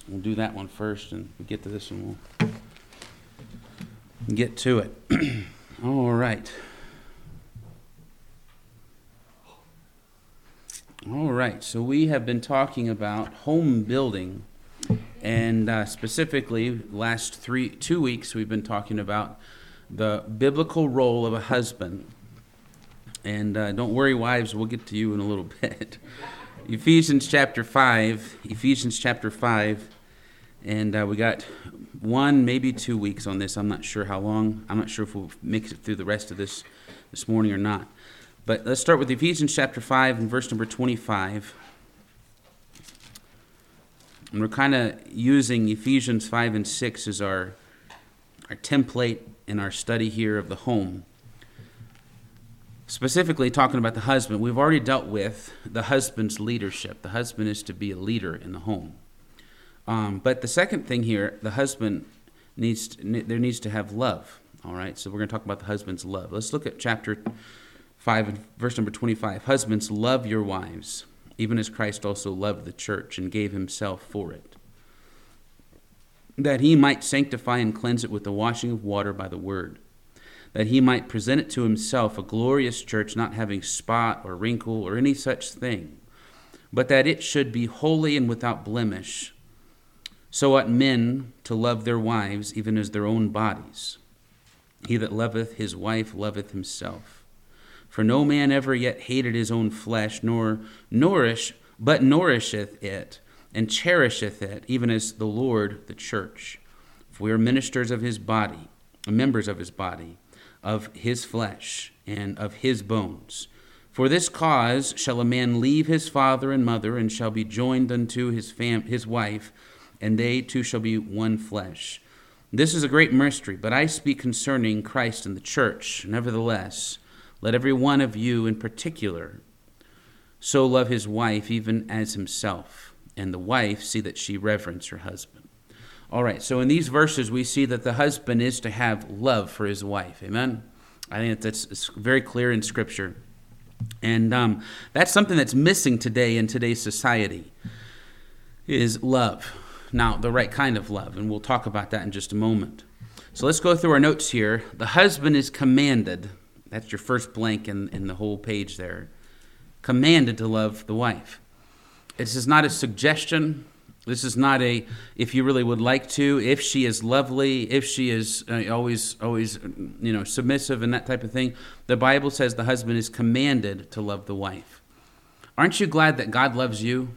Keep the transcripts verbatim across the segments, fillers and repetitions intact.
we'll do that one first, and we get to this one, we'll get to it. All right. All right, so we have been talking about home building, and uh, specifically, last three, two weeks, we've been talking about the biblical role of a husband. And uh, don't worry, wives, we'll get to you in a little bit. Ephesians chapter five, Ephesians chapter five, and uh, we got one, maybe two weeks on this. I'm not sure how long. I'm not sure if we'll make it through the rest of this this morning or not. But let's start with Ephesians chapter five and verse number twenty-five. And we're kind of using Ephesians five and six as our, our template in our study here of the home. Specifically talking about the husband, we've already dealt with the husband's leadership. The husband is to be a leader in the home. Um, but the second thing here, the husband needs to, there needs to have love. All right, so we're going to talk about the husband's love. Let's look at chapter five and verse number twenty-five. Husbands, love your wives, even as Christ also loved the church and gave himself for it, that he might sanctify and cleanse it with the washing of water by the word, that he might present it to himself a glorious church, not having spot or wrinkle or any such thing, but that it should be holy and without blemish. So ought men to love their wives even as their own bodies. He that loveth his wife loveth himself. For no man ever yet hated his own flesh, nor nourish, but nourisheth it, and cherisheth it, even as the Lord the church. For we are ministers of his body, members of his body, of his flesh, and of his bones. For this cause shall a man leave his father and mother, and shall be joined unto his fam- his wife, and they two shall be one flesh. This is a great mystery, but I speak concerning Christ and the church. Nevertheless, let every one of you in particular so love his wife even as himself, and the wife see that she reverence her husband. All right, so in these verses we see that the husband is to have love for his wife. Amen? I think that's it's very clear in Scripture. And um, that's something that's missing today in today's society, is love. Now, the right kind of love, and we'll talk about that in just a moment. So let's go through our notes here. The husband is commanded. That's your first blank in, in the whole page there. Commanded to love the wife. This is not a suggestion. This is not a, if you really would like to, if she is lovely, if she is uh, always, always, you know, submissive and that type of thing. The Bible says the husband is commanded to love the wife. Aren't you glad that God loves you?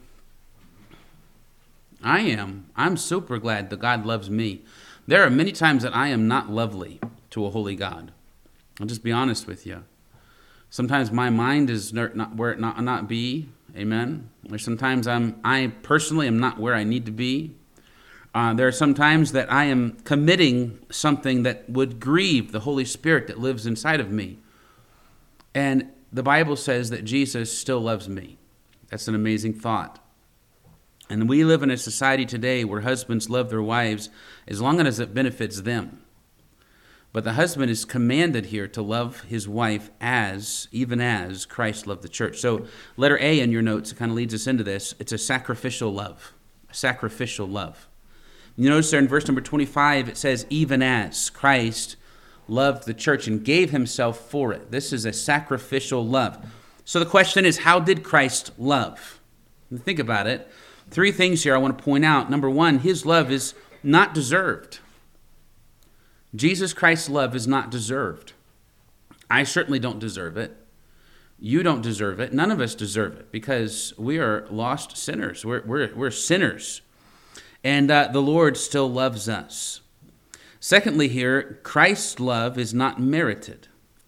I am. I'm super glad that God loves me. There are many times that I am not lovely to a holy God. I'll just be honest with you. Sometimes my mind is not where it not, not be. Amen. Or sometimes I'm, I personally am not where I need to be. Uh, there are some times that I am committing something that would grieve the Holy Spirit that lives inside of me. And the Bible says that Jesus still loves me. That's an amazing thought. And we live in a society today where husbands love their wives as long as it benefits them. But the husband is commanded here to love his wife as, even as Christ loved the church. So letter A in your notes, it kind of leads us into this. It's a sacrificial love. A sacrificial love. You notice there in verse number twenty-five, it says, even as Christ loved the church and gave himself for it. This is a sacrificial love. So the question is, how did Christ love? Think about it. Three things here I want to point out. Number one, his love is not deserved. Jesus Christ's love is not deserved. I certainly don't deserve it. You don't deserve it. None of us deserve it because we are lost sinners. We're, we're, we're sinners. And uh, the Lord still loves us. Secondly here, Christ's love is not merited.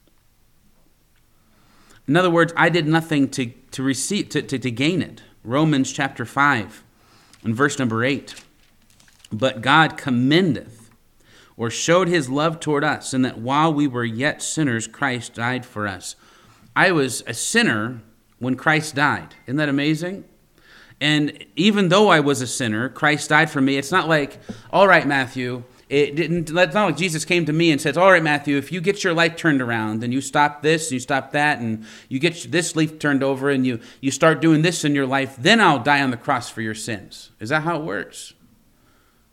In other words, I did nothing to, to receive to, to, to gain it. Romans chapter five and verse number eight. But God commendeth or showed his love toward us, in that while we were yet sinners, Christ died for us. I was a sinner when Christ died. Isn't that amazing? And even though I was a sinner, Christ died for me. It's not like, all right, Matthew, it didn't, it's not like Jesus came to me and says, all right, Matthew, if you get your life turned around and you stop this, and you stop that, and you get this leaf turned over and you, you start doing this in your life, then I'll die on the cross for your sins. Is that how it works?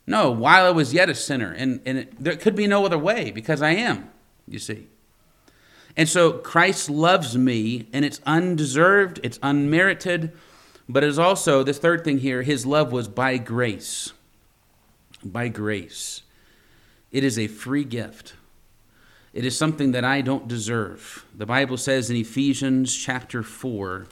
No, while I was yet a sinner. And, and it, there could be no other way because I am, you see. And so Christ loves me, and it's undeserved, it's unmerited, but it's also, this third thing here, his love was by grace. By grace. It is a free gift. It is something that I don't deserve. The Bible says in Ephesians chapter four,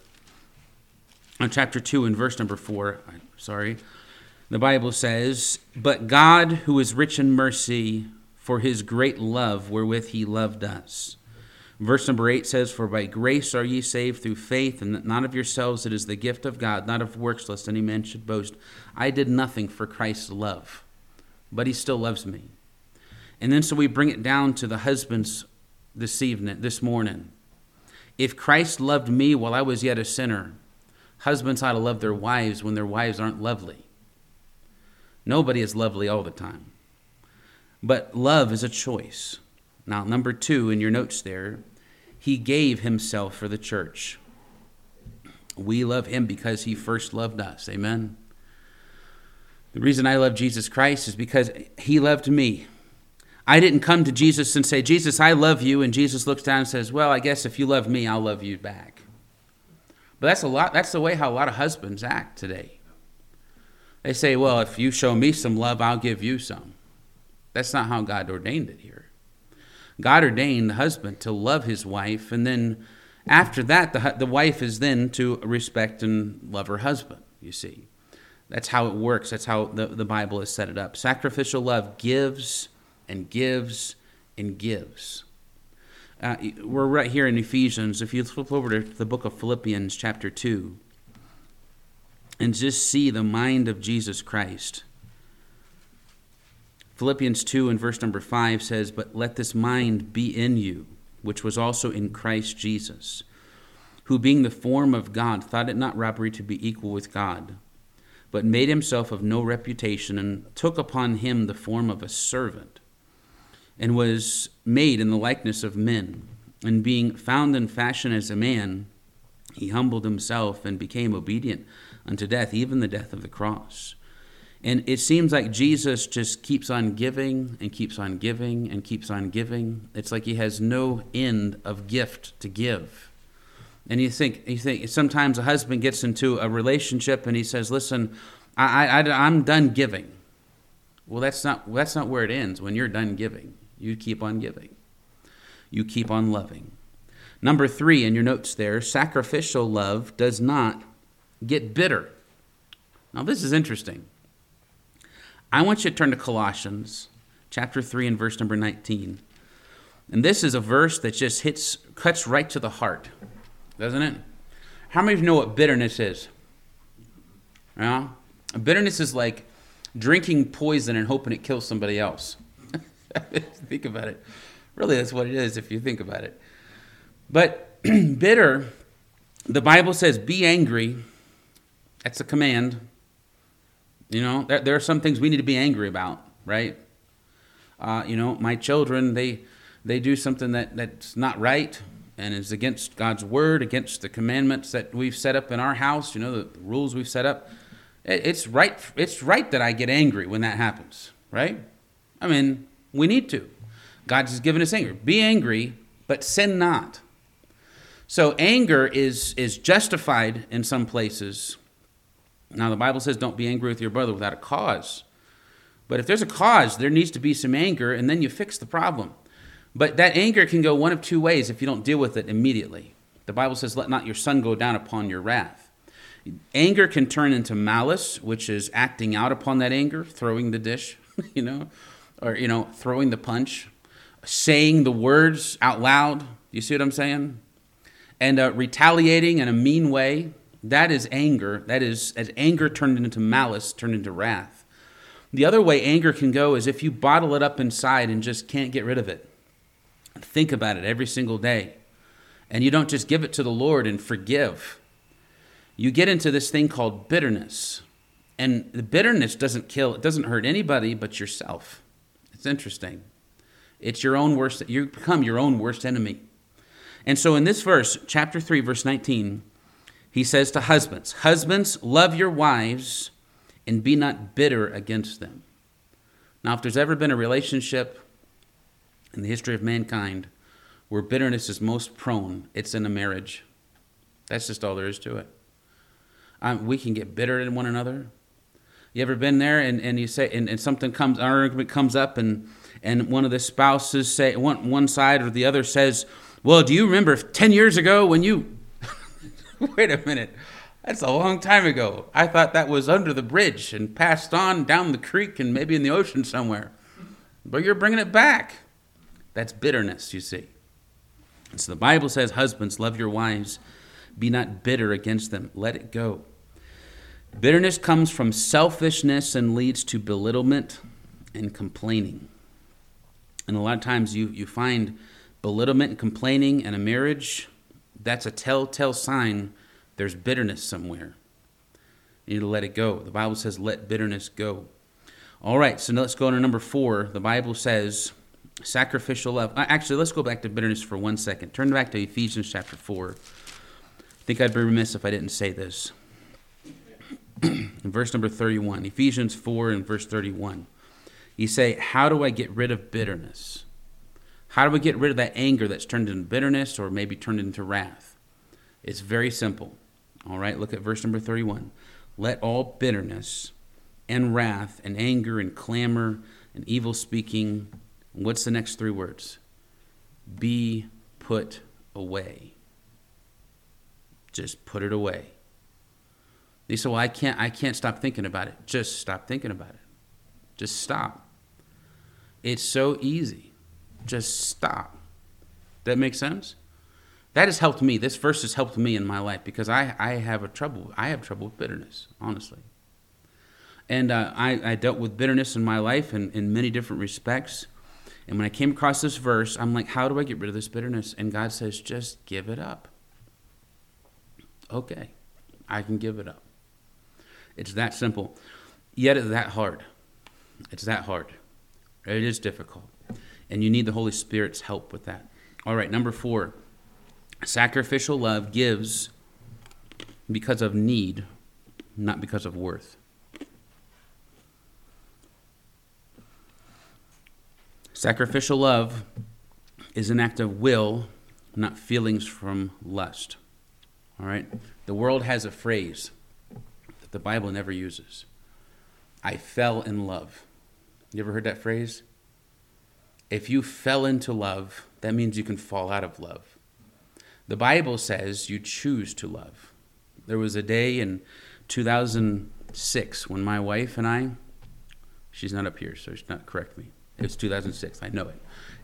uh, chapter two and verse number four, sorry, the Bible says, "But God, who is rich in mercy, for his great love wherewith he loved us." Verse number eight says, "For by grace are ye saved through faith, and that not of yourselves, it is the gift of God, not of works, lest any man should boast." I did nothing for Christ's love, but he still loves me. And then so we bring it down to the husbands this evening, this morning. If Christ loved me while I was yet a sinner, husbands ought to love their wives when their wives aren't lovely. Nobody is lovely all the time. But love is a choice. Now, number two in your notes there, he gave himself for the church. We love him because he first loved us. Amen? The reason I love Jesus Christ is because he loved me. I didn't come to Jesus and say, "Jesus, I love you." And Jesus looks down and says, "Well, I guess if you love me, I'll love you back." But that's a lot. That's the way how a lot of husbands act today. They say, "Well, if you show me some love, I'll give you some." That's not how God ordained it here. God ordained the husband to love his wife, and then after that, the, the wife is then to respect and love her husband, you see. That's how it works. That's how the, the Bible has set it up. Sacrificial love gives and gives and gives. Uh, we're right here in Ephesians. If you flip over to the book of Philippians chapter two and just see the mind of Jesus Christ. Philippians two and verse number five says, "But let this mind be in you, which was also in Christ Jesus, who being the form of God, thought it not robbery to be equal with God, but made himself of no reputation, and took upon him the form of a servant, and was made in the likeness of men. And being found in fashion as a man, he humbled himself and became obedient unto death, even the death of the cross." And it seems like Jesus just keeps on giving and keeps on giving and keeps on giving. It's like he has no end of gift to give. And you think, you think sometimes a husband gets into a relationship and he says, "Listen, I, I, I'm done giving." Well, that's not that's not where it ends. When you're done giving, you keep on giving. You keep on loving. Number three in your notes there, sacrificial love does not get bitter. Now, this is interesting. I want you to turn to Colossians chapter three and verse number nineteen. And this is a verse that just hits, cuts right to the heart, doesn't it? How many of you know what bitterness is? Yeah? Bitterness is like drinking poison and hoping it kills somebody else. Think about it. Really, that's what it is if you think about it. But bitter, the Bible says, be angry. That's a command. You know, there, there are some things we need to be angry about, right? Uh, you know, my children, they they do something that, that's not right and is against God's word, against the commandments that we've set up in our house, you know, the rules we've set up. It, it's right it's right that I get angry when that happens, right? I mean, we need to. God has given us anger. Be angry, but sin not. So anger is is justified in some places. Now, the Bible says don't be angry with your brother without a cause. But if there's a cause, there needs to be some anger, and then you fix the problem. But that anger can go one of two ways if you don't deal with it immediately. The Bible says, let not your sun go down upon your wrath. Anger can turn into malice, which is acting out upon that anger, throwing the dish, you know, or, you know, throwing the punch, saying the words out loud. You see what I'm saying? And uh, retaliating in a mean way. That is anger. That is as anger turned into malice, turned into wrath. The other way anger can go is if you bottle it up inside and just can't get rid of it. Think about it every single day. And you don't just give it to the Lord and forgive. You get into this thing called bitterness. And the bitterness doesn't kill, it doesn't hurt anybody but yourself. It's interesting. It's your own worst, you become your own worst enemy. And so in this verse, chapter three, verse nineteen, he says to husbands, husbands, love your wives and be not bitter against them. Now, if there's ever been a relationship in the history of mankind where bitterness is most prone, it's in a marriage. That's just all there is to it. Um, we can get bitter at one another. You ever been there and, and you say, and, and something comes, an argument comes up, and, and one of the spouses say, one, one side or the other says, well, do you remember ten years ago when you, wait a minute, that's a long time ago. I thought that was under the bridge and passed on down the creek and maybe in the ocean somewhere. But you're bringing it back. That's bitterness, you see. And so the Bible says, husbands, love your wives. Be not bitter against them. Let it go. Bitterness comes from selfishness and leads to belittlement and complaining. And a lot of times you, you find belittlement and complaining in a marriage. That's a telltale sign there's bitterness somewhere. You need to let it go. The Bible says, let bitterness go. All right, so now let's go to number four. The Bible says, sacrificial love. Actually, let's go back to bitterness for one second. Turn back to Ephesians chapter four. I think I'd be remiss if I didn't say this. In verse number thirty-one, Ephesians four and verse thirty-one. You say, how do I get rid of bitterness? How do we get rid of that anger that's turned into bitterness or maybe turned into wrath? It's very simple. All right, look at verse number thirty-one. Let all bitterness and wrath and anger and clamor and evil speaking, what's the next three words? Be put away. Just put it away. You say, well, I can't, I can't stop thinking about it. Just stop thinking about it. Just stop. It's so easy. Just stop. That makes sense? That has helped me. This verse has helped me in my life because I, I have a trouble. I have trouble with bitterness, honestly. And uh, I, I dealt with bitterness in my life in, in many different respects. And when I came across this verse, I'm like, how do I get rid of this bitterness? And God says, just give it up. Okay, I can give it up. It's that simple. Yet it's that hard. It's that hard. It is difficult. And you need the Holy Spirit's help with that. All right, number four. Sacrificial love gives because of need, not because of worth. Sacrificial love is an act of will, not feelings from lust. All right? The world has a phrase that the Bible never uses. I fell in love. You ever heard that phrase? If you fell into love, that means you can fall out of love. The Bible says you choose to love. There was a day in two thousand six when my wife and I, she's not up here, so she's not correct me. It was two thousand six, I know it.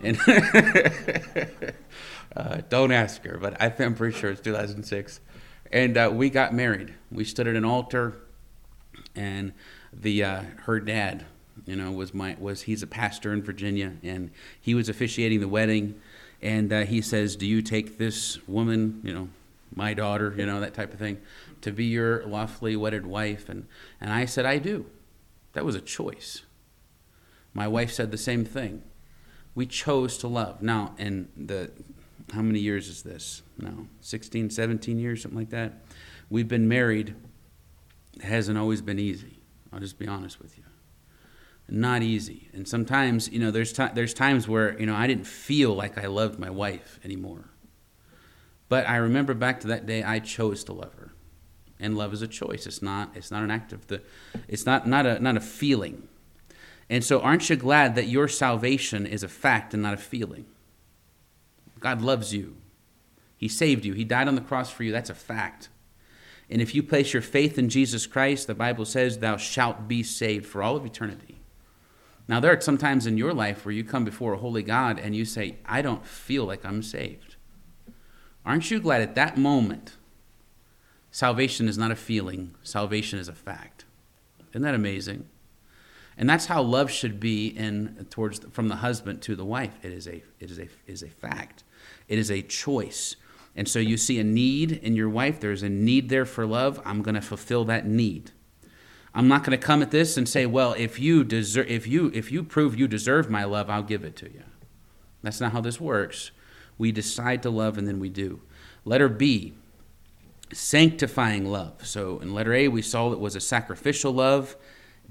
And uh, don't ask her, but I'm pretty sure it's two thousand six. And uh, we got married. We stood at an altar, and the uh, her dad, you know, was my was he's a pastor in Virginia, and he was officiating the wedding. And uh, he says, do you take this woman, you know, my daughter, you know, that type of thing, to be your lawfully wedded wife? And, and I said, I do. That was a choice. My wife said the same thing. We chose to love. Now, and the, how many years is this? No, sixteen, seventeen years, something like that. We've been married. It hasn't always been easy. I'll just be honest with you. Not easy. And sometimes, you know, there's t- there's times where, you know, I didn't feel like I loved my wife anymore. But I remember back to that day I chose to love her. And love is a choice. It's not it's not an act of the it's not not a not a feeling. And so aren't you glad that your salvation is a fact and not a feeling? God loves you. He saved you. He died on the cross for you. That's a fact. And if you place your faith in Jesus Christ, the Bible says, thou shalt be saved for all of eternity. Now, there are some times in your life where you come before a holy God and you say, I don't feel like I'm saved. Aren't you glad at that moment, salvation is not a feeling, salvation is a fact? Isn't that amazing? And that's how love should be in towards from the husband to the wife. It is a it is a is a fact. It is a choice. And so you see a need in your wife. There's a need there for love. I'm going to fulfill that need. I'm not going to come at this and say, well, if you deserve, if you if you prove you deserve my love, I'll give it to you. That's not how this works. We decide to love and then we do. Letter B, sanctifying love. So in letter A, we saw it was a sacrificial love.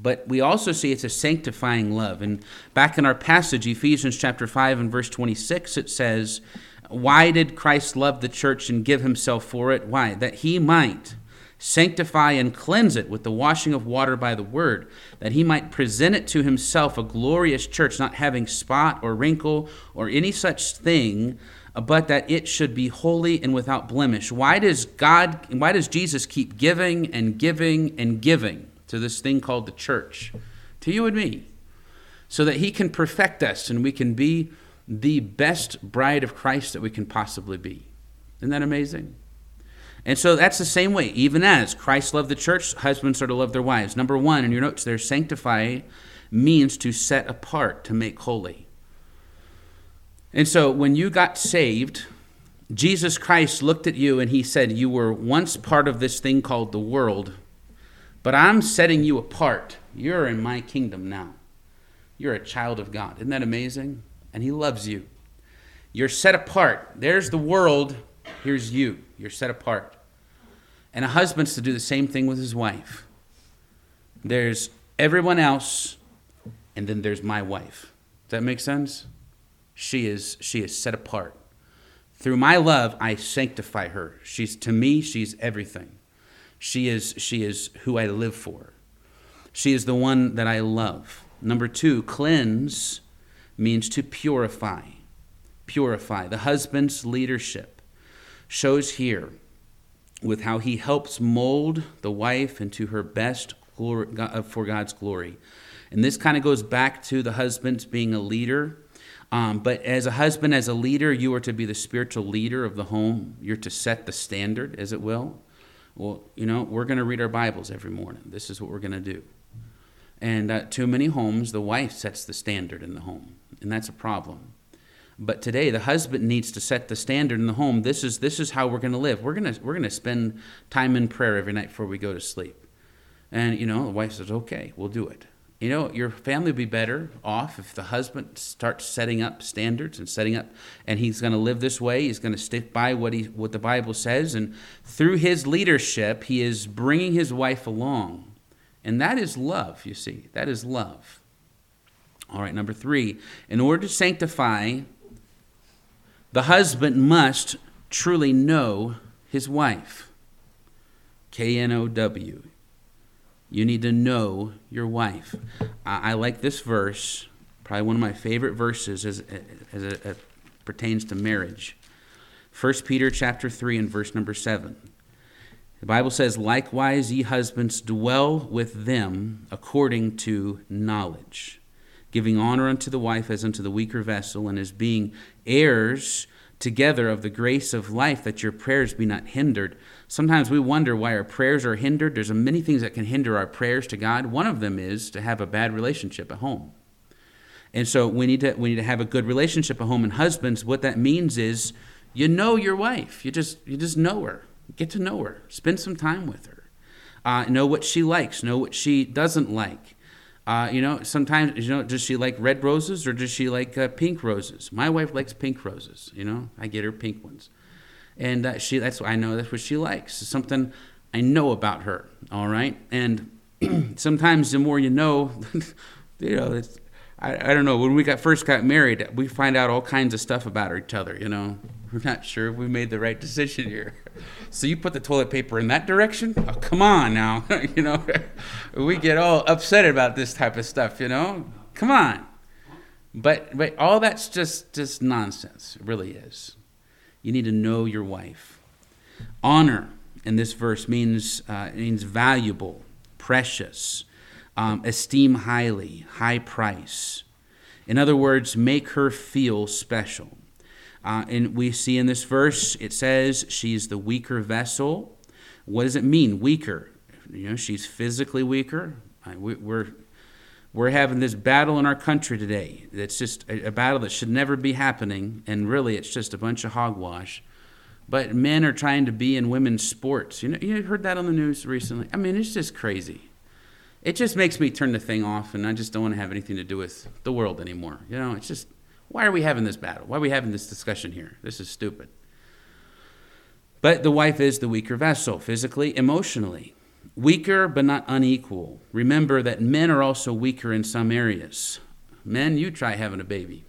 But we also see it's a sanctifying love. And back in our passage, Ephesians chapter five and verse twenty-six, it says, why did Christ love the church and give himself for it? Why? That he might sanctify and cleanse it with the washing of water by the word, that he might present it to himself a glorious church, not having spot or wrinkle or any such thing, but that it should be holy and without blemish. Why does God, why does Jesus keep giving and giving and giving to this thing called the church, to you and me? So that he can perfect us and we can be the best bride of Christ that we can possibly be. Isn't that amazing? And so that's the same way. Even as Christ loved the church, husbands are to love their wives. Number one, in your notes there, sanctify means to set apart, to make holy. And so when you got saved, Jesus Christ looked at you and he said, you were once part of this thing called the world, but I'm setting you apart. You're in my kingdom now. You're a child of God. Isn't that amazing? And he loves you. You're set apart. There's the world. Here's you. You're set apart. And a husband's to do the same thing with his wife. There's everyone else, and then there's my wife. Does that make sense? She is she is set apart. Through my love, I sanctify her. She's to me, she's everything. She is she is who I live for. She is the one that I love. Number two, cleanse means to purify. Purify. The husband's leadership shows here with how he helps mold the wife into her best glory, for God's glory. And this kind of goes back to the husband being a leader. Um, but as a husband, as a leader, you are to be the spiritual leader of the home. You're to set the standard, as it will. Well, you know, we're going to read our Bibles every morning. This is what we're going to do. And uh, too many homes, the wife sets the standard in the home. And that's a problem. But today, the husband needs to set the standard in the home. This is this is how we're going to live. We're going to we're going to spend time in prayer every night before we go to sleep. And, you know, the wife says, okay, we'll do it. You know, your family would be better off if the husband starts setting up standards and setting up, and he's going to live this way. He's going to stick by what he what the Bible says. And through his leadership, he is bringing his wife along. And that is love, you see. That is love. All right, number three, in order to sanctify, the husband must truly know his wife. K N O W. You need to know your wife. I, I like this verse, probably one of my favorite verses as, as it, it pertains to marriage. First Peter chapter three and verse number seven. The Bible says, likewise, ye husbands, dwell with them according to knowledge, giving honor unto the wife as unto the weaker vessel, and as being heirs together of the grace of life, that your prayers be not hindered. Sometimes we wonder why our prayers are hindered. There's many things that can hinder our prayers to God. One of them is to have a bad relationship at home. And so we need to we need to have a good relationship at home. And husbands, what that means is you know your wife. You just you just know her. Get to know her. Spend some time with her. Uh, know what she likes. Know what she doesn't like. Uh, you know, sometimes, you know, does she like red roses or does she like uh, pink roses? My wife likes pink roses. You know, I get her pink ones. And uh, she that's I know that's what she likes. It's something I know about her. All right. And sometimes the more you know, you know, it's, I, I don't know. When we got first got married, we find out all kinds of stuff about each other, you know. We're not sure if we made the right decision here. So you put the toilet paper in that direction? Oh, come on now. You know, we get all upset about this type of stuff, you know. Come on. But but all that's just, just nonsense. It really is. You need to know your wife. Honor in this verse means uh, means valuable, precious, um, esteem highly, high price. In other words, make her feel special. Uh, and we see in this verse, it says she's the weaker vessel. What does it mean, weaker? You know, she's physically weaker. We, we're we're having this battle in our country today. It's just a, a battle that should never be happening, and really, it's just a bunch of hogwash. But men are trying to be in women's sports. You know, you heard that on the news recently. I mean, it's just crazy. It just makes me turn the thing off, and I just don't want to have anything to do with the world anymore. You know, it's just. Why are we having this battle? Why are we having this discussion here? This is stupid. But the wife is the weaker vessel, physically, emotionally. Weaker but not unequal. Remember that men are also weaker in some areas. Men, you try having a baby.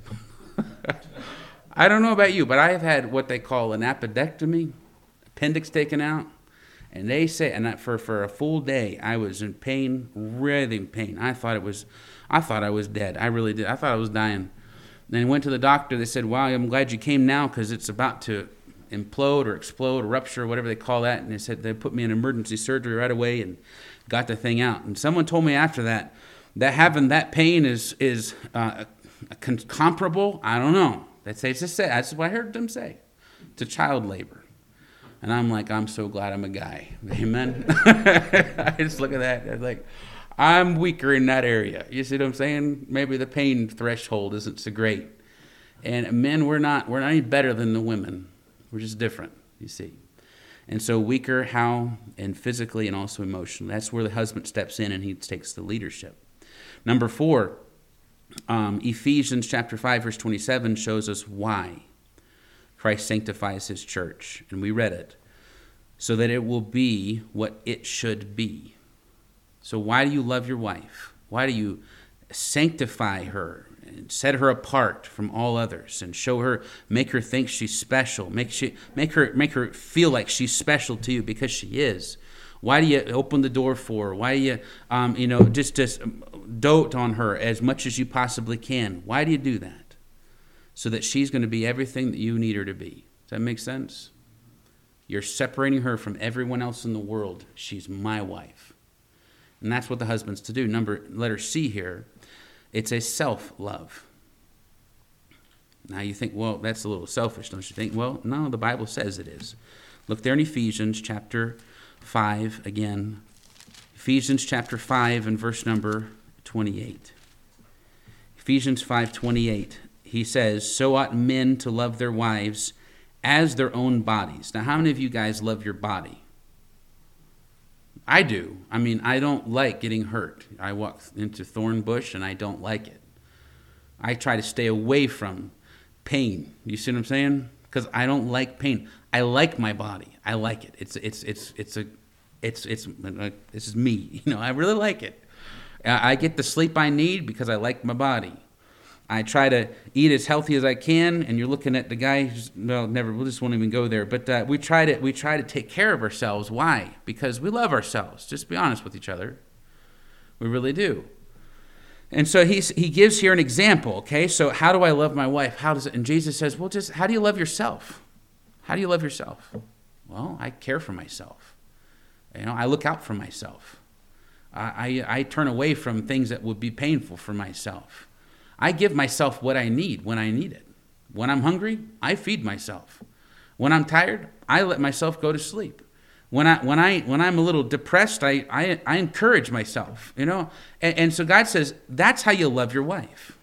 I don't know about you, but I have had what they call an appendectomy, appendix taken out. And they say, and that for, for a full day, I was in pain, really in pain. I thought it was, I thought I was dead. I really did. I thought I was dying. Then I went to the doctor. They said, wow, I'm glad you came now because it's about to implode or explode or rupture or whatever they call that. And they said they put me in emergency surgery right away and got the thing out. And someone told me after that, that having that pain is is uh, comparable. I don't know. They say, it's just say, that's what I heard them say, to child labor. And I'm like, I'm so glad I'm a guy. Amen. I just look at that. I'm like, I'm weaker in that area. You see what I'm saying? Maybe the pain threshold isn't so great. And men, we're not, we're not any better than the women. We're just different, you see. And so weaker how? And physically and also emotionally. That's where the husband steps in and he takes the leadership. Number four, um, Ephesians chapter five, verse twenty-seven shows us why Christ sanctifies his church, and we read it, so that it will be what it should be. So why do you love your wife? Why do you sanctify her and set her apart from all others and show her, make her think she's special, make she, make her, make her feel like she's special to you because she is? Why do you open the door for her? Why do you, um, you know, just just dote on her as much as you possibly can? Why do you do that? So that she's going to be everything that you need her to be. Does that make sense? You're separating her from everyone else in the world. She's my wife. And that's what the husband's to do. Number, letter C here, it's a self-love. Now you think, well, that's a little selfish, don't you think? Well, no, the Bible says it is. Look there in Ephesians chapter five again. Ephesians chapter five and verse number twenty-eight. Ephesians five twenty-eight. He says, so ought men to love their wives as their own bodies. Now, how many of you guys love your body? I do. I mean, I don't like getting hurt. I walk into thorn bush and I don't like it. I try to stay away from pain. You see what I'm saying? Because I don't like pain. I like my body. I like it. It's it's it's it's a it's it's uh, this is me. You know, I really like it. I get the sleep I need because I like my body. I try to eat as healthy as I can, and you're looking at the guy who's, well, never, we just won't even go there. But uh, we try to we try to take care of ourselves. Why? Because we love ourselves. Just be honest with each other. We really do. And so he's, he gives here an example, okay? So how do I love my wife? How does it? And Jesus says, well, just how do you love yourself? How do you love yourself? Well, I care for myself. You know, I look out for myself. I, I, I turn away from things that would be painful for myself. I give myself what I need when I need it. When I'm hungry, I feed myself. When I'm tired, I let myself go to sleep. When I when I when I'm a little depressed, I I, I encourage myself. You know, and, and so God says that's how you love your wife.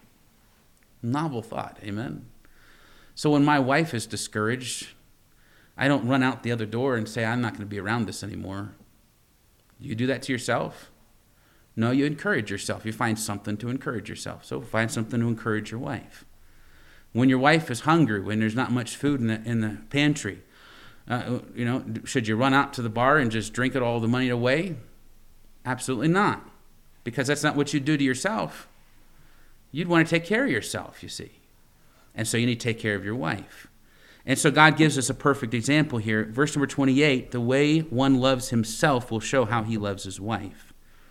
Novel thought, amen. So when my wife is discouraged, I don't run out the other door and say I'm not going to be around this anymore. You do that to yourself? No, you encourage yourself. You find something to encourage yourself. So find something to encourage your wife. When your wife is hungry, when there's not much food in the, in the pantry, uh, you know, should you run out to the bar and just drink it all the money away? Absolutely not. Because that's not what you do to yourself. You'd want to take care of yourself, you see. And so you need to take care of your wife. And so God gives us a perfect example here. Verse number twenty-eight, the way one loves himself will show how he loves his wife.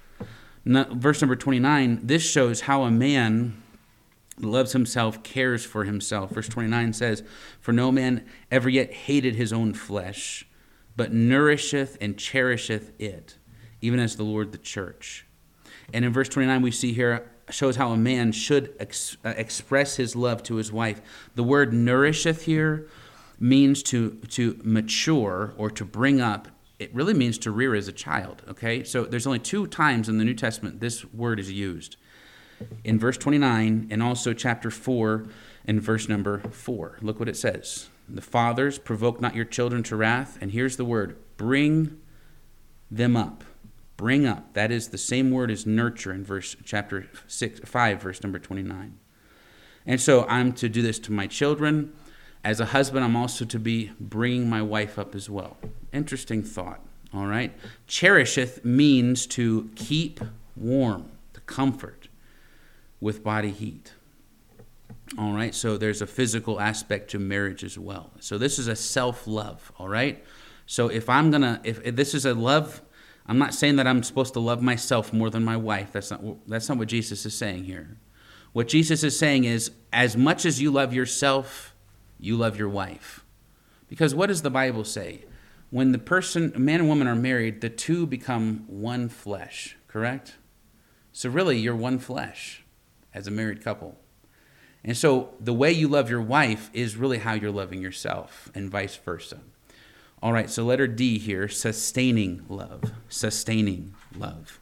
Verse number twenty-nine, this shows how a man loves himself, cares for himself. Verse twenty-nine says, for no man ever yet hated his own flesh, but nourisheth and cherisheth it, even as the Lord the church. And in verse twenty-nine we see here, shows how a man should ex- uh, express his love to his wife. The word nourisheth here means to, to mature or to bring up. It really means to rear as a child, okay? So there's only two times in the New Testament this word is used. In verse twenty-nine and also chapter four and verse number four. Look what it says. The fathers, provoke not your children to wrath. And here's the word, bring them up. Bring up. That is the same word as nurture in verse chapter six, five, verse number twenty-nine. And so I'm to do this to my children. As a husband, I'm also to be bringing my wife up as well. Interesting thought. All right. Cherisheth means to keep warm, to comfort with body heat. All right. So there's a physical aspect to marriage as well. So this is a self-love. All right. So if I'm going to, if, if this is a love, I'm not saying that I'm supposed to love myself more than my wife. That's not, that's not what Jesus is saying here. What Jesus is saying is, as much as you love yourself, you love your wife. Because what does the Bible say? When the person, man and woman are married, the two become one flesh, correct? So really, you're one flesh as a married couple. And so the way you love your wife is really how you're loving yourself, and vice versa. All right, so letter D here, sustaining love. Sustaining love.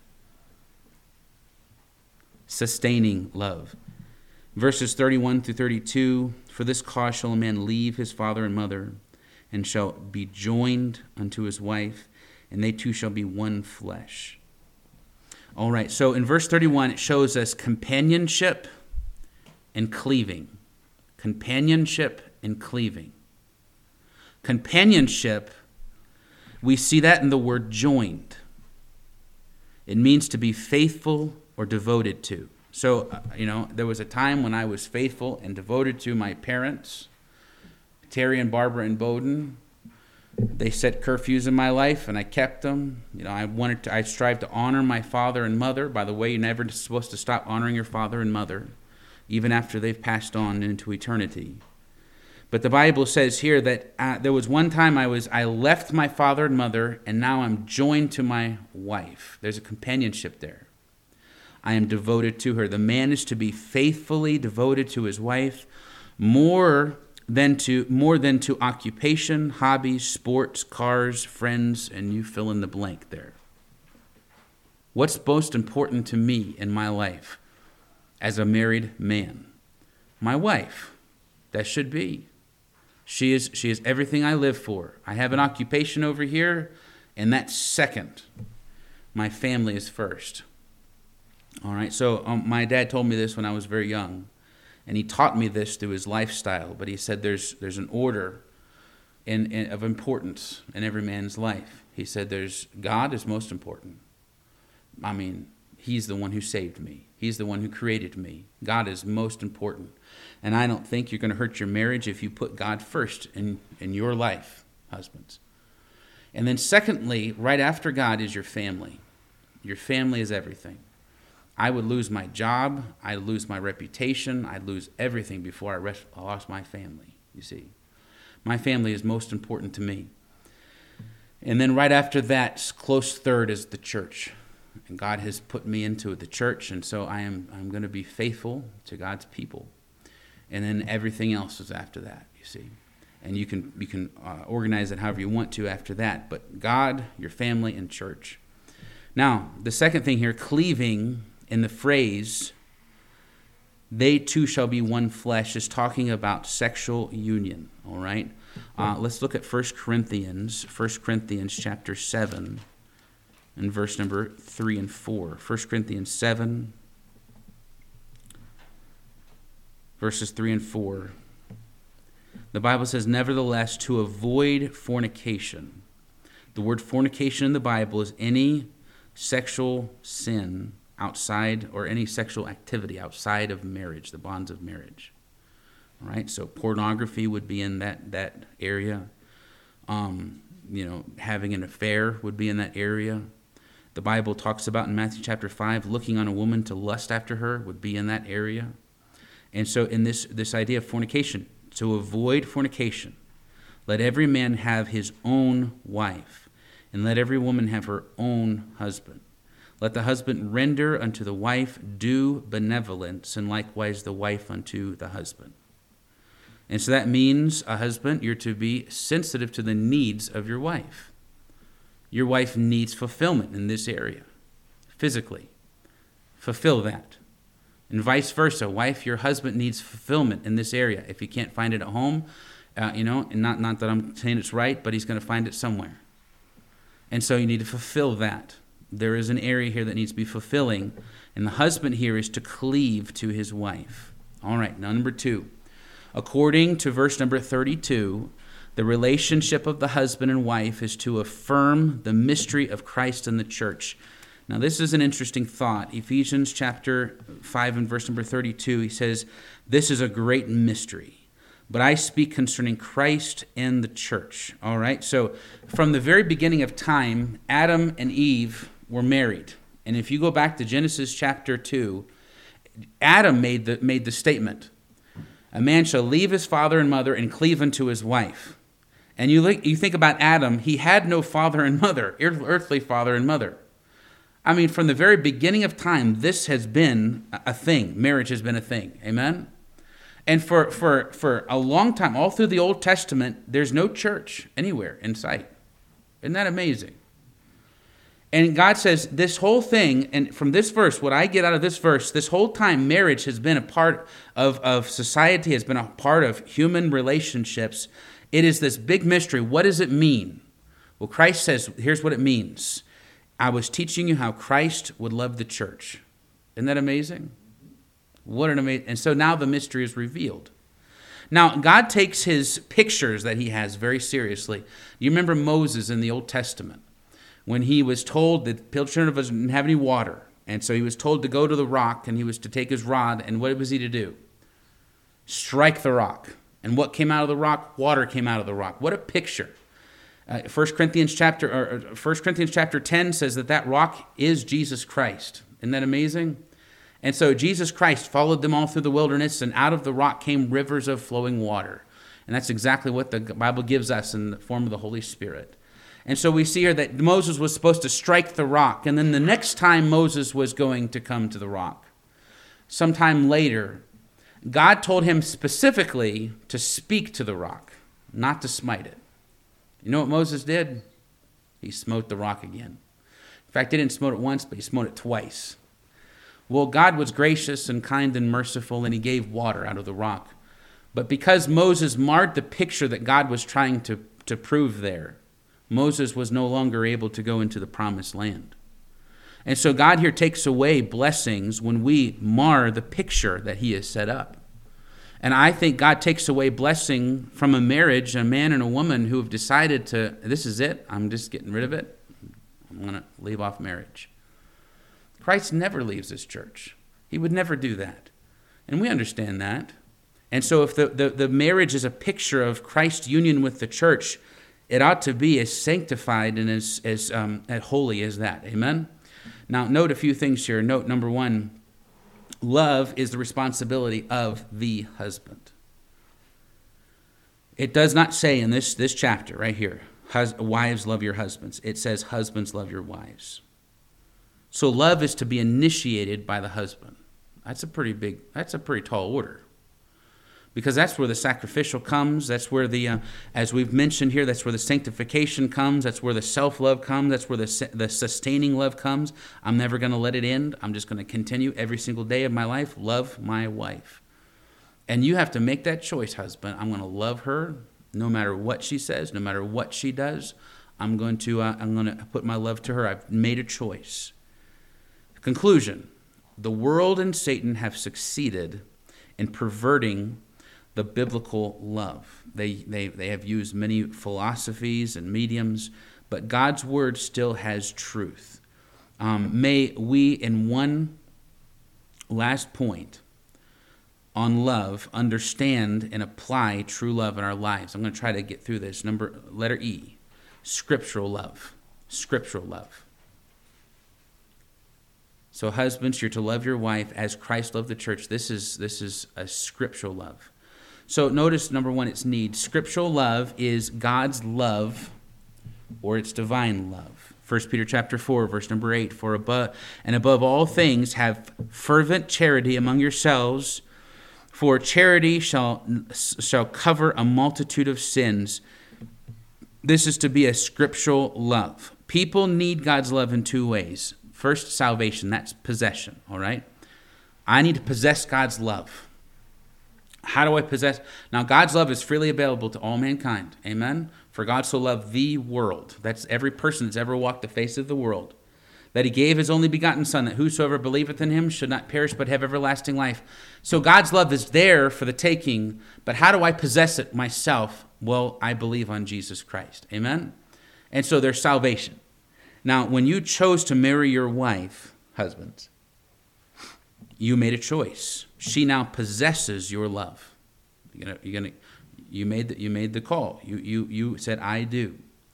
Sustaining love. Verses thirty-one through thirty-two, for this cause shall a man leave his father and mother, and shall be joined unto his wife, and they two shall be one flesh. All right, so in verse thirty-one, it shows us companionship and cleaving. Companionship and cleaving. Companionship, we see that in the word joined. It means to be faithful or devoted to. So, uh, you know, there was a time when I was faithful and devoted to my parents, Terry and Barbara in Bowdoin. They set curfews in my life, and I kept them. You know, I wanted to, I strived to honor my father and mother. By the way, you're never supposed to stop honoring your father and mother, even after they've passed on into eternity. But the Bible says here that uh, there was one time I was I left my father and mother, and now I'm joined to my wife. There's a companionship there. I am devoted to her. The man is to be faithfully devoted to his wife, more than to more than to occupation, hobbies, sports, cars, friends, and you fill in the blank there. What's most important to me in my life as a married man? My wife. That should be. She is she is everything I live for. I have an occupation over here, and that's second. My family is first. All right, so um, my dad told me this when I was very young, and he taught me this through his lifestyle, but he said there's there's an order in, in of importance in every man's life. He said there's God is most important. I mean, he's the one who saved me. He's the one who created me. God is most important. And I don't think you're going to hurt your marriage if you put God first in, in your life, husbands. And then secondly, right after God is your family. Your family is everything. I would lose my job. I'd lose my reputation. I'd lose everything before I, rest, I lost my family, you see. My family is most important to me. And then right after that, close third is the church. And God has put me into the church, and so I am I'm going to be faithful to God's people. And then everything else is after that, you see. And you can you can uh, organize it however you want to after that. But God, your family, and church. Now, the second thing here, cleaving in the phrase, they two shall be one flesh, is talking about sexual union, all right? Uh, let's look at First Corinthians, First Corinthians chapter seven, and verse number three and four. First Corinthians seven, verses three and four. The Bible says, nevertheless, to avoid fornication. The word fornication in the Bible is any sexual sin outside, or any sexual activity outside of marriage, the bonds of marriage. All right, so pornography would be in that, that area. Um, you know, having an affair would be in that area. The Bible talks about in Matthew chapter five, looking on a woman to lust after her would be in that area. And so in this, this idea of fornication, to avoid fornication, let every man have his own wife, and let every woman have her own husband. Let the husband render unto the wife due benevolence, and likewise the wife unto the husband. And so that means, a husband, you're to be sensitive to the needs of your wife. Your wife needs fulfillment in this area, physically. Fulfill that. And vice versa, wife, your husband needs fulfillment in this area. If he can't find it at home, uh, you know, and not, not that I'm saying it's right, but he's going to find it somewhere. And so you need to fulfill that. There is an area here that needs to be fulfilling, and the husband here is to cleave to his wife. All right, now number two. According to verse number thirty-two, The relationship of the husband and wife is to affirm the mystery of Christ in the church. Now, this is an interesting thought. Ephesians chapter five and verse number thirty-two, he says, "This is a great mystery, but I speak concerning Christ and the church." All right, so from the very beginning of time, Adam and Eve were married. And if you go back to Genesis chapter two, Adam made the, made the statement, "A man shall leave his father and mother and cleave unto his wife." And you, you think about Adam, he had no father and mother, earthly father and mother. I mean, from the very beginning of time, this has been a thing. Marriage has been a thing. Amen? And for, for, for a long time, all through the Old Testament, there's no church anywhere in sight. Isn't that amazing? And God says this whole thing, and from this verse, what I get out of this verse, this whole time marriage has been a part of, of society, has been a part of human relationships. It is this big mystery. What does it mean? Well, Christ says, here's what it means. I was teaching you how Christ would love the church. Isn't that amazing? What an amazing, and so now the mystery is revealed. Now, God takes his pictures that he has very seriously. You remember Moses in the Old Testament when he was told that the children of Israel didn't have any water. And so he was told to go to the rock and he was to take his rod. And what was he to do? Strike the rock. And what came out of the rock? Water came out of the rock. What a picture. Uh, First Corinthians chapter or First Corinthians chapter ten says that that rock is Jesus Christ. Isn't that amazing? And so Jesus Christ followed them all through the wilderness, and out of the rock came rivers of flowing water. And that's exactly what the Bible gives us in the form of the Holy Spirit. And so we see here that Moses was supposed to strike the rock, and then the next time Moses was going to come to the rock, sometime later, God told him specifically to speak to the rock, not to smite it. You know what Moses did? He smote the rock again. In fact, he didn't smote it once, but he smote it twice. Well, God was gracious and kind and merciful, and he gave water out of the rock. But because Moses marred the picture that God was trying to, to prove there, Moses was no longer able to go into the promised land. And so God here takes away blessings when we mar the picture that he has set up. And I think God takes away blessing from a marriage, a man and a woman who have decided to, this is it, I'm just getting rid of it. I'm going to leave off marriage. Christ never leaves his church. He would never do that. And we understand that. And so if the, the, the marriage is a picture of Christ's union with the church, it ought to be as sanctified and as, as, um, as holy as that. Amen? Now, note a few things here. Note number one, love is the responsibility of the husband. It does not say in this, this chapter right here, hus- wives love your husbands. It says husbands love your wives. So love is to be initiated by the husband. That's a pretty big, that's a pretty tall order. Because that's where the sacrificial comes. That's where the, uh, as we've mentioned here, that's where the sanctification comes. That's where the self-love comes. That's where the, the sustaining love comes. I'm never going to let it end. I'm just going to continue every single day of my life, love my wife. And you have to make that choice, husband. I'm going to love her no matter what she says, no matter what she does. I'm going to, uh, I'm going to put my love to her. I've made a choice. Conclusion. The world and Satan have succeeded in perverting the biblical love. They, they, they have used many philosophies and mediums, but God's word still has truth. Um, may we, in one last point on love, understand and apply true love in our lives. I'm going to try to get through this. Number, letter E, scriptural love. Scriptural love. So husbands, you're to love your wife as Christ loved the church. This is, this is a scriptural love. So notice, number one, its need. Scriptural love is God's love or its divine love. First Peter chapter four, verse number eight, for above and above all things have fervent charity among yourselves, for charity shall, shall cover a multitude of sins. This is to be a scriptural love. People need God's love in two ways. First, salvation, that's possession, all right? I need to possess God's love. How do I possess? Now, God's love is freely available to all mankind. Amen? For God so loved the world. That's every person that's ever walked the face of the world. That he gave his only begotten Son, that whosoever believeth in him should not perish but have everlasting life. So God's love is there for the taking, but how do I possess it myself? Well, I believe on Jesus Christ. Amen? And so there's salvation. Now, when you chose to marry your wife, husbands, you made a choice. She now possesses your love. You're gonna, you're gonna, you made the, you made the call. You, you, you said, I do.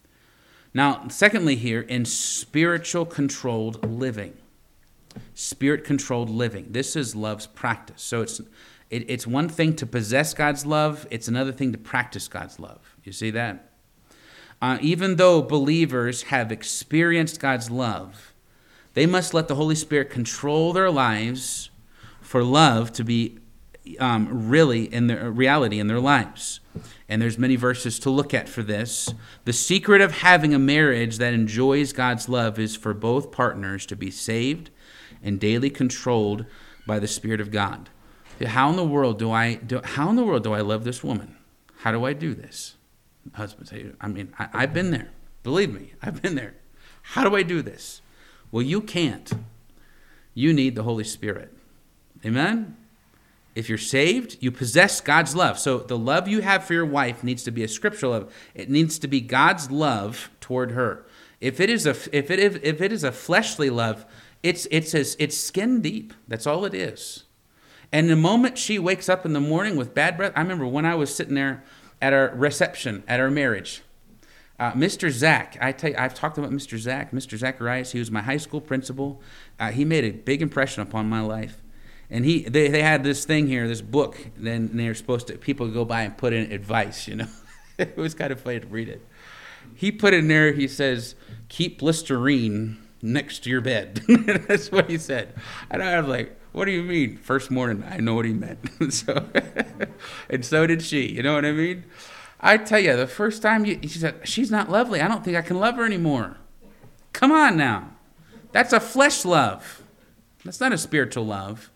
Now, secondly here, in spiritual controlled living. Spirit-controlled living. This is love's practice. So it's it, it's one thing to possess God's love. It's another thing to practice God's love. You see that? Uh, even though believers have experienced God's love, they must let the Holy Spirit control their lives for love to be um, really in their reality in their lives. And there's many verses to look at for this. The secret of having a marriage that enjoys God's love is for both partners to be saved and daily controlled by the Spirit of God. How in the world do I do? How in the world do I love this woman? How do I do this? Husbands, I mean, I, I've been there. Believe me, I've been there. How do I do this? Well, you can't. You need the Holy Spirit. Amen? If you're saved, you possess God's love. So the love you have for your wife needs to be a scriptural love. It needs to be God's love toward her. If it is a if it if, if it is a fleshly love, it's it's as it's skin deep. That's all it is. And the moment she wakes up in the morning with bad breath, I remember when I was sitting there at our reception at our marriage. Uh, Mister Zach, I tell you, I've talked about Mister Zach, Mister Zacharias. He was my high school principal. Uh, he made a big impression upon my life. And he, they, they had this thing here, this book. Then they're supposed to, people go by and put in advice, you know. It was kind of funny to read it. He put in there, he says, keep Listerine next to your bed. That's what he said. And I was like, what do you mean? First morning, I know what he meant. so, and so did she, you know what I mean? I tell you, the first time you, she said, she's not lovely. I don't think I can love her anymore. Come on now. That's a flesh love. That's not a spiritual love.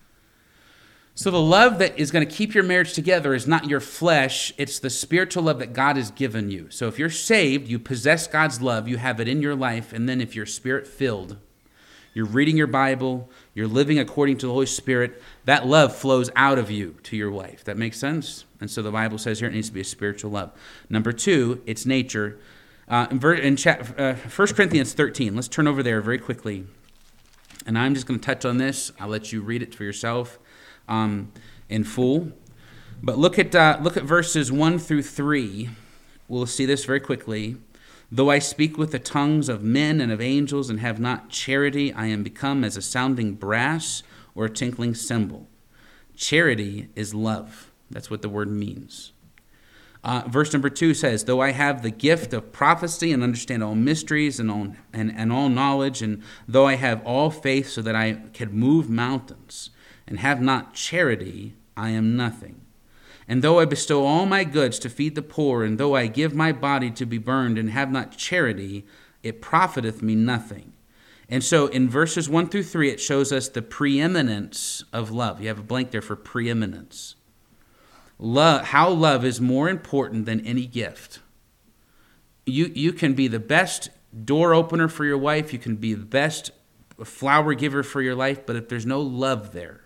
So the love that is going to keep your marriage together is not your flesh. It's the spiritual love that God has given you. So if you're saved, you possess God's love. You have it in your life. And then if you're spirit-filled, you're reading your Bible, you're living according to the Holy Spirit, that love flows out of you to your wife. That makes sense? And so the Bible says here it needs to be a spiritual love. Number two, it's nature. Uh, in ver- in chat, uh, First Corinthians thirteen, let's turn over there very quickly. And I'm just going to touch on this. I'll let you read it for yourself um, in full. But look at uh, look at verses one through three. We'll see this very quickly. Though I speak with the tongues of men and of angels and have not charity, I am become as a sounding brass or a tinkling cymbal. Charity is love. That's what the word means. Uh, verse number two says, though I have the gift of prophecy and understand all mysteries and all, and, and all knowledge, and though I have all faith so that I can move mountains, and have not charity, I am nothing. And though I bestow all my goods to feed the poor, and though I give my body to be burned and have not charity, it profiteth me nothing. And so in verses one through three, it shows us the preeminence of love. You have a blank there for preeminence. Love, how love is more important than any gift. You, you can be the best door opener for your wife. You can be the best flower giver for your life. But if there's no love there,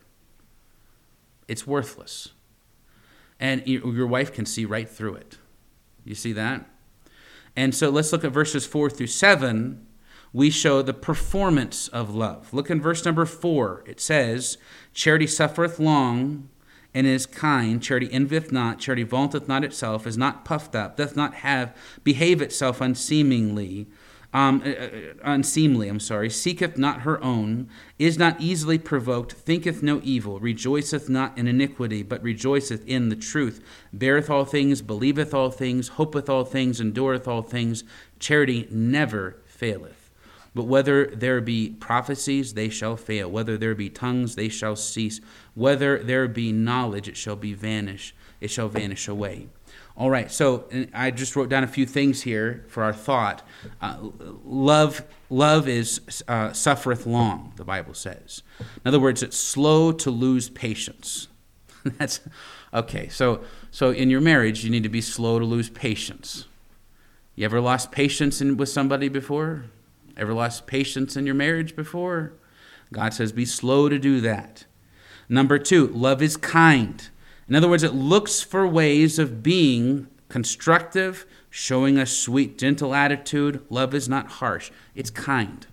it's worthless. And your wife can see right through it. You see that? And so let's look at verses four through seven. We show the performance of love. Look in verse number four. It says, charity suffereth long and is kind. Charity envieth not. Charity vaunteth not itself, is not puffed up, doth not have, behave itself unseemingly. Um, uh, unseemly, I'm sorry, seeketh not her own, is not easily provoked, thinketh no evil, rejoiceth not in iniquity, but rejoiceth in the truth, beareth all things, believeth all things, hopeth all things, endureth all things. Charity never faileth. But whether there be prophecies, they shall fail. Whether there be tongues, they shall cease. Whether there be knowledge, it shall be vanish. It shall vanish away. All right, so I just wrote down a few things here for our thought. Uh, love, love is uh, suffereth long, the Bible says. In other words, it's slow to lose patience. That's okay. So, so in your marriage, you need to be slow to lose patience. You ever lost patience in, with somebody before? Ever lost patience in your marriage before? God says, be slow to do that. Number two, love is kind. In other words, it looks for ways of being constructive, showing a sweet, gentle attitude. Love is not harsh. It's kind.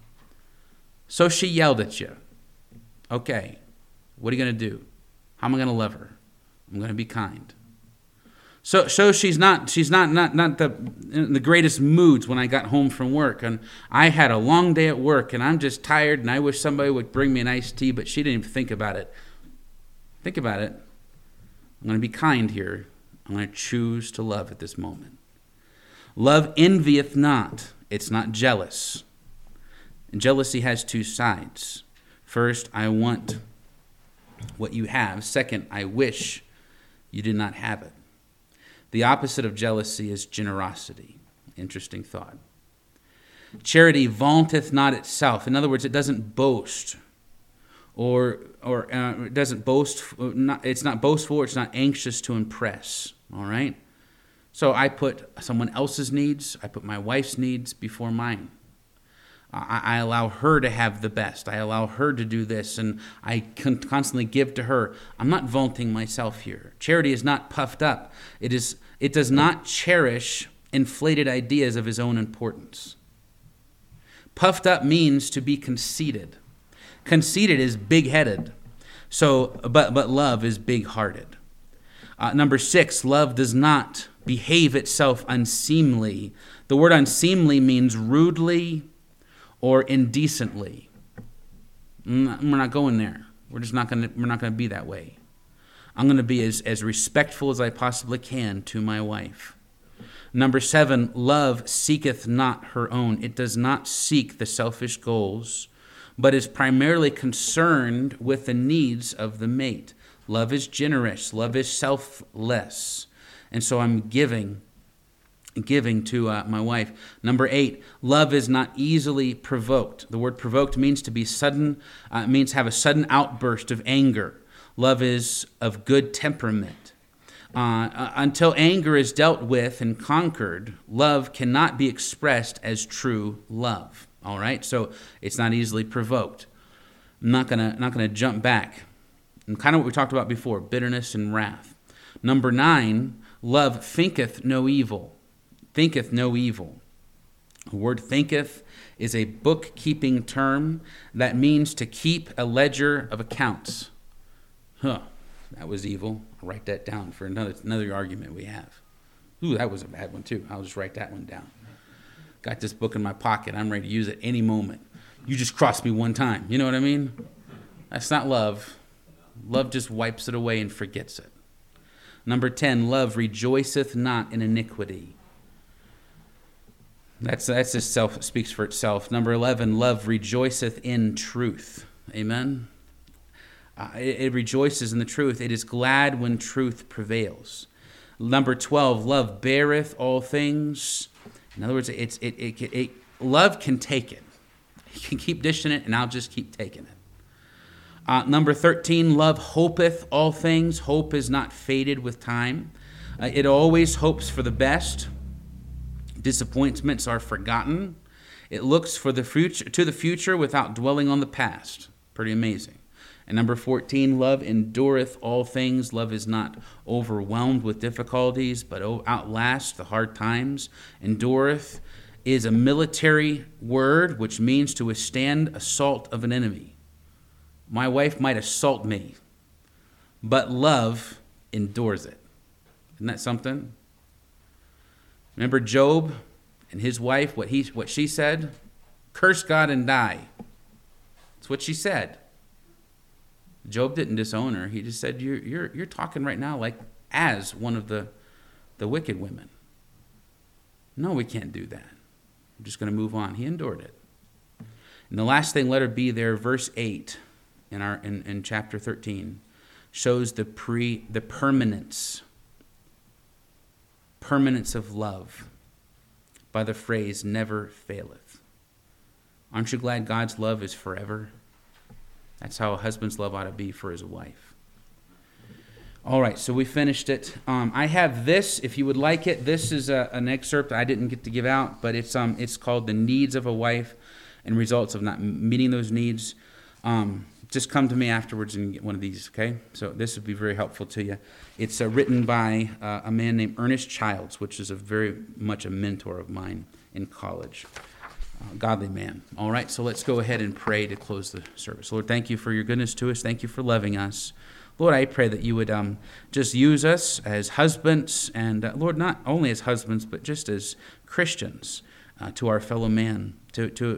So she yelled at you. Okay, what are you going to do? How am I going to love her? I'm going to be kind. So, so she's not she's not not not the in the greatest moods when I got home from work, and I had a long day at work, and I'm just tired, and I wish somebody would bring me an iced tea, but she didn't even think about it. Think about it. I'm going to be kind here. I'm going to choose to love at this moment. Love envieth not. It's not jealous. And jealousy has two sides. First, I want what you have. Second, I wish you did not have it. The opposite of jealousy is generosity. Interesting thought. Charity vaunteth not itself. In other words, it doesn't boast, or or uh, it doesn't boast. Not, it's not boastful. Or it's not anxious to impress. All right. So I put someone else's needs. I put my wife's needs before mine. I, I allow her to have the best. I allow her to do this, and I can constantly give to her. I'm not vaunting myself here. Charity is not puffed up. It is. It does not cherish inflated ideas of his own importance. Puffed up means to be conceited. Conceited is big-headed. So, but but love is big-hearted. Uh, number six, love does not behave itself unseemly. The word unseemly means rudely or indecently. We're not going there. We're just not going to. We're not going to be that way. I'm going to be as, as respectful as I possibly can to my wife. Number seven, love seeketh not her own. It does not seek the selfish goals, but is primarily concerned with the needs of the mate. Love is generous. Love is selfless. And so I'm giving, giving to uh, my wife. Number eight, love is not easily provoked. The word provoked means to be sudden, uh, means have a sudden outburst of anger. Love is of good temperament. Uh, uh, until anger is dealt with and conquered, love cannot be expressed as true love. All right, so it's not easily provoked. I'm not gonna not gonna jump back. And kind of what we talked about before: bitterness and wrath. Number nine, love thinketh no evil. Thinketh no evil. The word thinketh is a bookkeeping term that means to keep a ledger of accounts. Huh, that was evil. I'll write that down for another another argument we have. Ooh, that was a bad one too. I'll just write that one down. Got this book in my pocket. I'm ready to use it any moment. You just crossed me one time. You know what I mean? That's not love. Love just wipes it away and forgets it. Number ten, love rejoiceth not in iniquity. That's that's just self speaks for itself. Number eleven, love rejoiceth in truth. Amen. Uh, it, it rejoices in the truth. It is glad when truth prevails. Number twelve, love beareth all things. In other words, it's it, it, it, it love can take it. You can keep dishing it, and I'll just keep taking it. Uh, number thirteen, love hopeth all things. Hope is not faded with time. Uh, it always hopes for the best. Disappointments are forgotten. It looks for the future to the future without dwelling on the past. Pretty amazing. And number fourteen, love endureth all things. Love is not overwhelmed with difficulties, but outlasts the hard times. Endureth is a military word which means to withstand assault of an enemy. My wife might assault me, but love endures it. Isn't that something? Remember Job and his wife, what he what she said? Curse God and die. That's what she said. Job didn't disown her. He just said, you're, you're, you're talking right now like as one of the, the wicked women. No, we can't do that. I'm just going to move on. He endured it. And the last thing, let her be there, verse eight in our in, in chapter thirteen, shows the pre the permanence, permanence of love by the phrase never faileth. Aren't you glad God's love is forever? That's how a husband's love ought to be for his wife. All right, so we finished it. Um, I have this, if you would like it. This is a, an excerpt I didn't get to give out, but it's um it's called The Needs of a Wife and Results of Not Meeting Those Needs. Um, just come to me afterwards and get one of these, okay? So this would be very helpful to you. It's uh, written by uh, a man named Ernest Childs, which is a very much a mentor of mine in college. Uh, godly man. All right, so let's go ahead and pray to close the service. Lord, thank you for your goodness to us. Thank you for loving us. Lord, I pray that you would um, just use us as husbands, and uh, Lord, not only as husbands, but just as Christians uh, to our fellow man, to, to